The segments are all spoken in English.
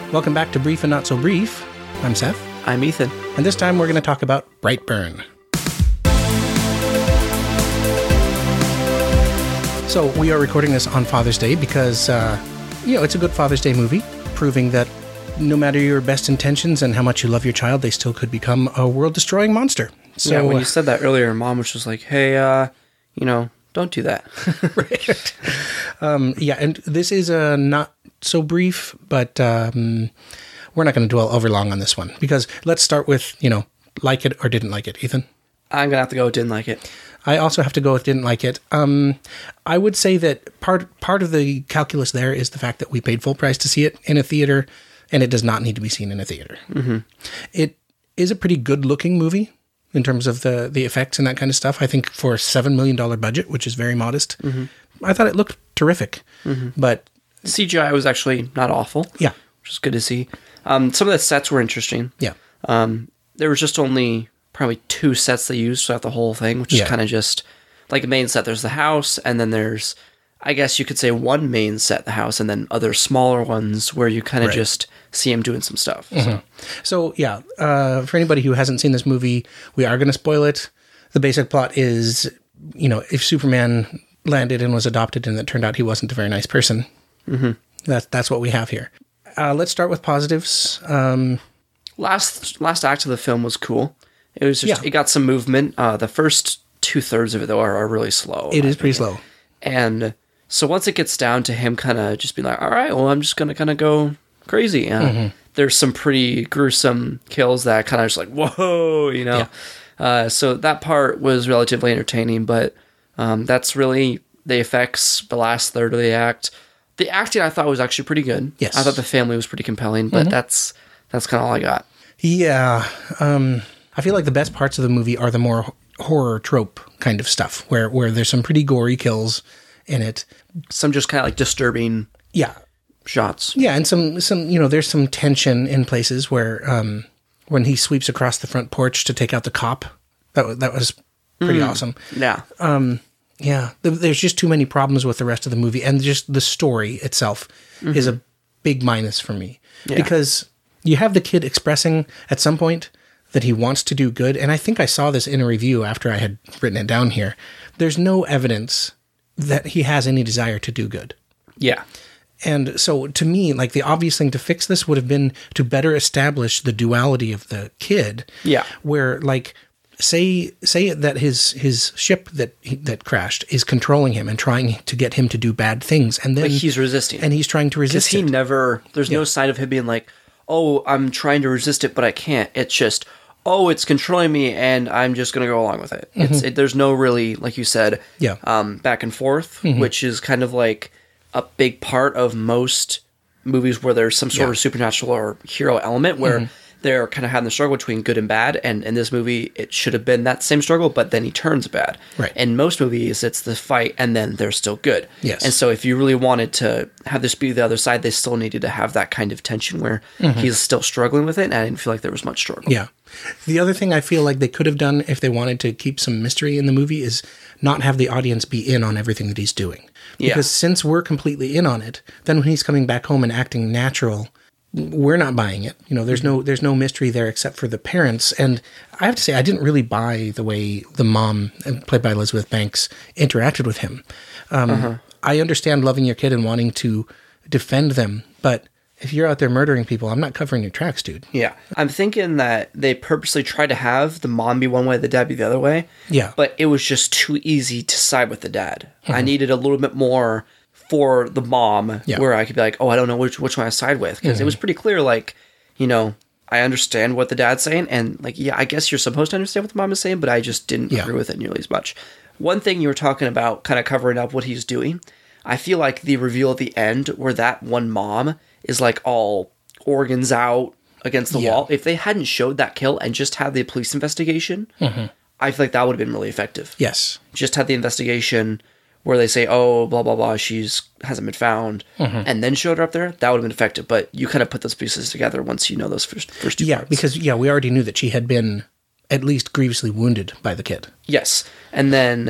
Welcome back to Brief and Not So Brief. I'm Seth. I'm Ethan. And this time we're going to talk about Brightburn. So we are recording this on Father's Day because, it's a good Father's Day movie, proving that no matter your best intentions and how much you love your child, they still could become a world-destroying monster. So, yeah, when you said that earlier, Mom was just like, hey, don't do that. Right. And this is not so brief, but we're not going to dwell over long on this one. Because let's start with, like it or didn't like it. Ethan? I'm going to have to go with didn't like it. I also have to go with didn't like it. I would say that part of the calculus there is the fact that we paid full price to see it in a theater, and it does not need to be seen in a theater. Mm-hmm. It is a pretty good-looking movie in terms of the effects and that kind of stuff. I think for a $7 million budget, which is very modest, I thought it looked terrific. Mm-hmm. But CGI was actually not awful. Yeah. Which is good to see. Some of the sets were interesting. Yeah. There was just only probably 2 sets they used throughout the whole thing, which is kind of just like a main set. There's the house, and then there's, I guess you could say, one main set, the house, and then other smaller ones where you kind of just see him doing some stuff. Mm-hmm. So, for anybody who hasn't seen this movie, we are going to spoil it. The basic plot is, if Superman landed and was adopted and it turned out he wasn't a very nice person, that's what we have here. Let's start with positives. Last act of the film was cool. It was just, it got some movement. The first 2/3 of it, though, are really slow. It is pretty slow. And so once it gets down to him kind of just being like, all right, well, I'm just going to kind of go crazy. There's some pretty gruesome kills that kind of just like, whoa, So that part was relatively entertaining, but that's really the effects, the last third of the act. The acting I thought was actually pretty good. Yes. I thought the family was pretty compelling, but that's kind of all I got. Yeah. I feel like the best parts of the movie are the more horror trope kind of stuff, where there's some pretty gory kills in it. Some just kind of like disturbing shots. Yeah, and some there's some tension in places where when he sweeps across the front porch to take out the cop, that was pretty awesome. Yeah. There's just too many problems with the rest of the movie, and just the story itself is a big minus for me. Yeah. Because you have the kid expressing at some point that he wants to do good, and I think I saw this in a review after I had written it down here. There's no evidence that he has any desire to do good. Yeah. And so to me, like, the obvious thing to fix this would have been to better establish the duality of the kid. Yeah. Where, like, say that his ship that crashed is controlling him and trying to get him to do bad things, and then he's resisting. And he's trying to resist it. There's no sign of him being like, oh, I'm trying to resist it, but I can't. It's just, oh, it's controlling me, and I'm just going to go along with it. There's no really, like you said, back and forth, which is kind of like a big part of most movies where there's some sort of supernatural or hero element where they're kind of having the struggle between good and bad. And in this movie, it should have been that same struggle, but then he turns bad. Right. In most movies, it's the fight, and then they're still good. Yes. And so if you really wanted to have this be the other side, they still needed to have that kind of tension where he's still struggling with it, and I didn't feel like there was much struggle. Yeah. The other thing I feel like they could have done if they wanted to keep some mystery in the movie is not have the audience be in on everything that he's doing. Because since we're completely in on it, then when he's coming back home and acting natural, we're not buying it. There's no mystery there except for the parents. And I have to say, I didn't really buy the way the mom, played by Elizabeth Banks, interacted with him. I understand loving your kid and wanting to defend them, but if you're out there murdering people, I'm not covering your tracks, dude. Yeah. I'm thinking that they purposely tried to have the mom be one way, the dad be the other way. Yeah. But it was just too easy to side with the dad. I needed a little bit more for the mom where I could be like, oh, I don't know which one I side with. Because it was pretty clear, like, I understand what the dad's saying. And, like, I guess you're supposed to understand what the mom is saying, but I just didn't agree with it nearly as much. One thing you were talking about, kind of covering up what he's doing, I feel like the reveal at the end where that one mom is like all organs out against the wall. If they hadn't showed that kill and just had the police investigation, I feel like that would have been really effective. Yes. Just had the investigation where they say, oh, blah, blah, blah, hasn't been found, and then showed her up there, that would have been effective. But you kind of put those pieces together once you know those first two parts. Because, we already knew that she had been at least grievously wounded by the kid. Yes. And then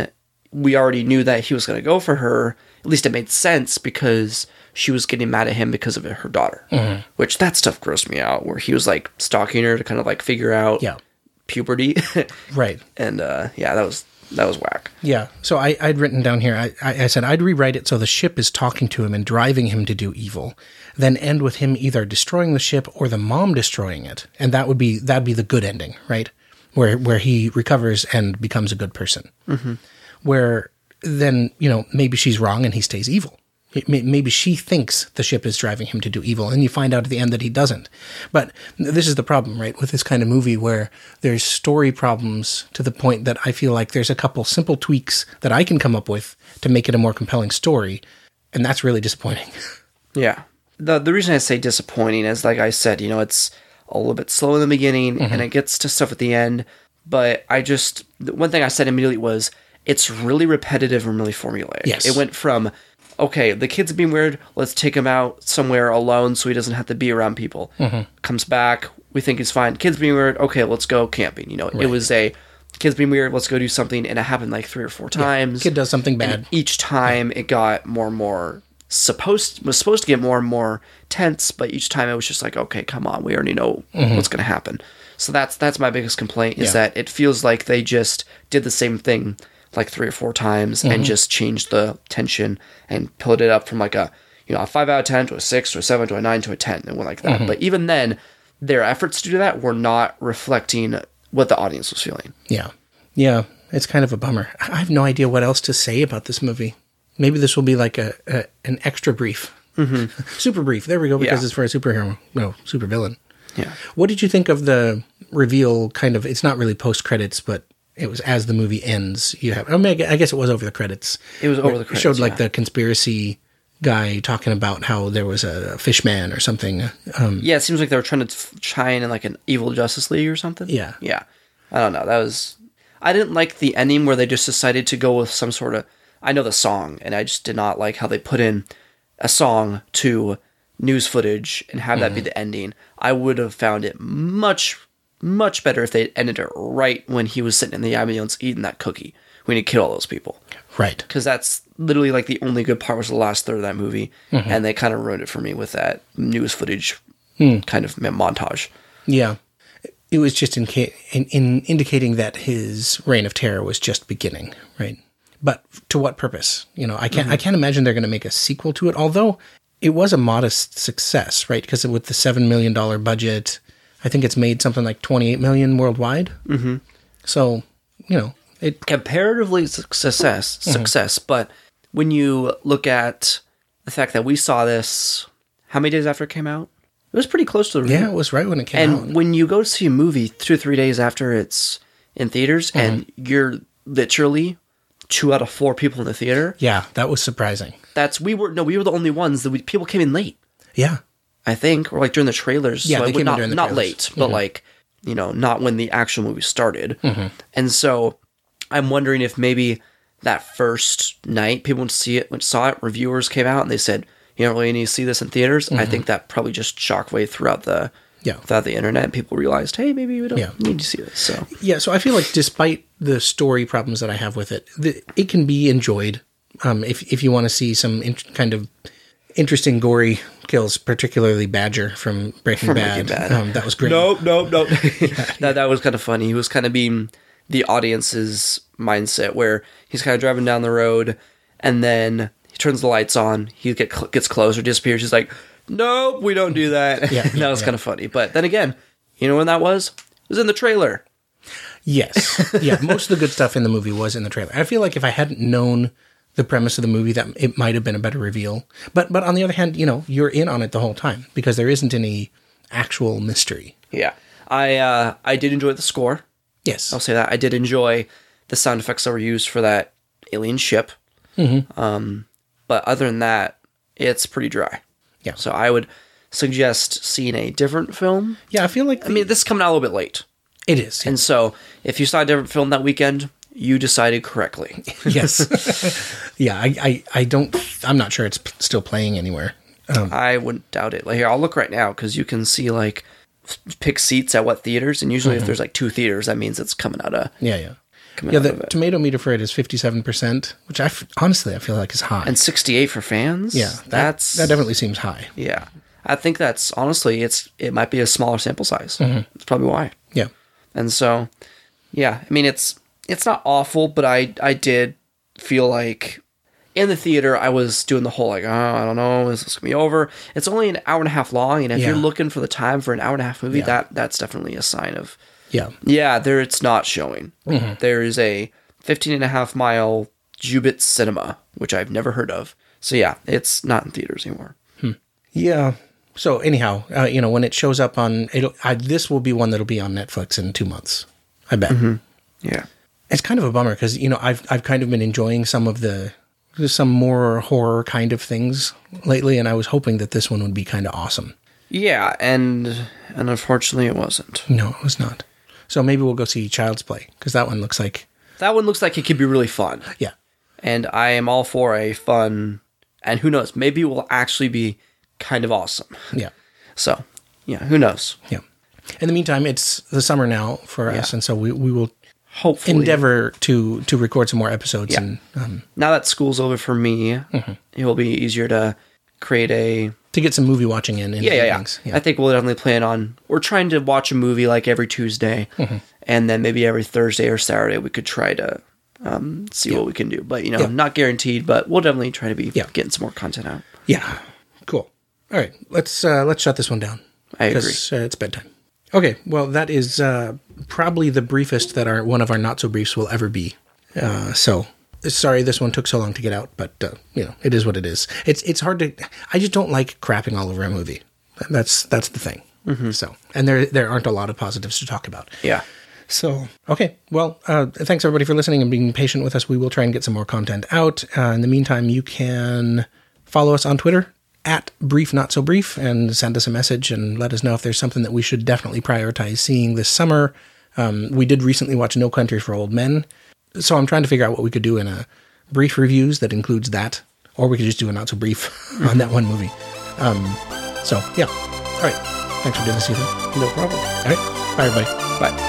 we already knew that he was going to go for her. At least it made sense because she was getting mad at him because of her daughter. Mm-hmm. Which, that stuff grossed me out, where he was, like, stalking her to kind of, like, figure out puberty. Right. And, that was whack. Yeah. So I'd written down here, I said I'd rewrite it so the ship is talking to him and driving him to do evil, then end with him either destroying the ship or the mom destroying it. And that'd be the good ending, right? Where he recovers and becomes a good person. Mm-hmm. Where then, maybe she's wrong and he stays evil. Maybe she thinks the ship is driving him to do evil, and you find out at the end that he doesn't. But this is the problem, right, with this kind of movie where there's story problems to the point that I feel like there's a couple simple tweaks that I can come up with to make it a more compelling story, and that's really disappointing. Yeah. The reason I say disappointing is, like I said, it's a little bit slow in the beginning, and it gets to stuff at the end, but the one thing I said immediately was, it's really repetitive and really formulaic. Yes. It went from, okay, the kid's being weird, let's take him out somewhere alone so he doesn't have to be around people. Mm-hmm. Comes back, we think he's fine. Kid's being weird, okay, let's go camping. Right. It was kid's being weird, let's go do something, and it happened like 3 or 4 times. Kid does something bad. And each time it got more and more supposed to get more and more tense, but each time it was just like, okay, come on, we already know what's going to happen. So that's my biggest complaint, is that it feels like they just did the same thing like 3 or 4 times and just changed the tension and put it up from like a 5 out of 10 to a 6 to a 7 to a 9 to a 10 and went like that. But even then, their efforts to do that were not reflecting what the audience was feeling. Yeah, it's kind of a bummer. I have no idea what else to say about this movie. Maybe this will be like an extra brief. Mm-hmm. Super brief. There we go, because it's for a superhero. No, super villain. Yeah. What did you think of the reveal, kind of, it's not really post-credits, but it was as the movie ends. I guess it was over the credits. It was over the credits. It showed like the conspiracy guy talking about how there was a fish man or something. It seems like they were trying to shine in like an evil Justice League or something. Yeah. I don't know. I didn't like the ending where they just decided to go with some sort of, I know the song, and I just did not like how they put in a song to news footage and have that be the ending. I would have found it much, much better if they ended it right when he was sitting in the ambulance eating that cookie when he killed all those people. Right. Because that's literally like the only good part was the last third of that movie, and they kind of ruined it for me with that news footage kind of montage. Yeah. It was just in indicating that his reign of terror was just beginning, right? But to what purpose? I can't imagine they're going to make a sequel to it, although it was a modest success, right? Because with the $7 million budget, I think it's made something like $28 million worldwide. Mm-hmm. So, it comparatively success. But when you look at the fact that we saw this, how many days after it came out? It was pretty close to the release. Yeah, it was right when it came out. And when you go see a movie 2 or 3 days after it's in theaters, and you're literally 2 out of 4 people in the theater. Yeah, that was surprising. We were the only ones that people came in late. Yeah. I think, or like during the trailers. Yeah, they came in during the trailers. Not late, but like, not when the actual movie started. Mm-hmm. And so I'm wondering if maybe that first night people saw it, reviewers came out and they said, you don't really need to see this in theaters. I think that probably just shockwave throughout the internet, and people realized, hey, maybe we don't need to see this. So so I feel like despite the story problems that I have with it, it can be enjoyed if you want to see some kind of interesting, gory kills, particularly Badger from Breaking Bad. That was great. Nope. That was kind of funny. He was kind of being the audience's mindset, where he's kind of driving down the road, and then he turns the lights on, he gets closer, disappears. He's like, nope, we don't do that. That was kind of funny. But then again, when that was? It was in the trailer. Yes. Yeah, most of the good stuff in the movie was in the trailer. I feel like if I hadn't known the premise of the movie, that it might have been a better reveal. But on the other hand, you're in on it the whole time because there isn't any actual mystery. Yeah. I did enjoy the score. Yes. I'll say that. I did enjoy the sound effects that were used for that alien ship. Mm-hmm. But other than that, it's pretty dry. Yeah. So I would suggest seeing a different film. Yeah, I feel like... this is coming out a little bit late. It is. And so if you saw a different film that weekend, you decided correctly. Yes. Yeah, I'm not sure it's still playing anywhere. I wouldn't doubt it. Like, here, I'll look right now, because you can see, pick seats at what theaters, and usually if there's 2 theaters, that means it's coming out of... Yeah. coming out of it. The tomato meter for it is 57%, which honestly I feel like is high. And 68 for fans? Yeah, that definitely seems high. Yeah. I think that's, honestly, it might be a smaller sample size. Mm-hmm. That's probably why. Yeah. And so, yeah, I mean, it's not awful, but I did feel like in the theater, I was doing the whole, like, oh, I don't know, is this going to be over? It's only an hour and a half long, and if you're looking for the time for an hour and a half movie, that's definitely a sign of, there it's not showing. Mm-hmm. There is a 15.5-mile Jubit Cinema, which I've never heard of. So, yeah, it's not in theaters anymore. Yeah. So, anyhow, when it shows up on, this will be one that'll be on Netflix in 2 months, I bet. Mm-hmm. Yeah. It's kind of a bummer because, I've kind of been enjoying some more horror kind of things lately, and I was hoping that this one would be kind of awesome. Yeah, and unfortunately it wasn't. No, it was not. So maybe we'll go see Child's Play, because that one looks like... That one looks like it could be really fun. Yeah. And I am all for a fun... And who knows, maybe it will actually be kind of awesome. Yeah. So, yeah, who knows? Yeah. In the meantime, it's the summer now for us, and so we will... Hopefully endeavor to record some more episodes. Yeah. And now that school's over for me, it will be easier to create to get some movie watching in. Yeah. I think we'll definitely plan on. We're trying to watch a movie like every Tuesday, and then maybe every Thursday or Saturday we could try to see what we can do. But not guaranteed. But we'll definitely try to be getting some more content out. Yeah, cool. All right, let's shut this one down. I agree. Because it's bedtime. Okay, well, that is probably the briefest that one of our not-so-briefs will ever be. So, sorry this one took so long to get out, but, it is what it is. It's hard to... I just don't like crapping all over a movie. That's the thing. Mm-hmm. So, and there aren't a lot of positives to talk about. Yeah. So, okay. Well, thanks, everybody, for listening and being patient with us. We will try and get some more content out. In the meantime, you can follow us on Twitter, @BriefNotSoBrief, and send us a message and let us know if there's something that we should definitely prioritize seeing this summer. We did recently watch No Country for Old Men, so I'm trying to figure out what we could do in a brief reviews that includes that, or we could just do a not so brief on that one movie. So yeah, all right. Thanks for doing this, Ethan. No problem. All right, bye everybody. Bye.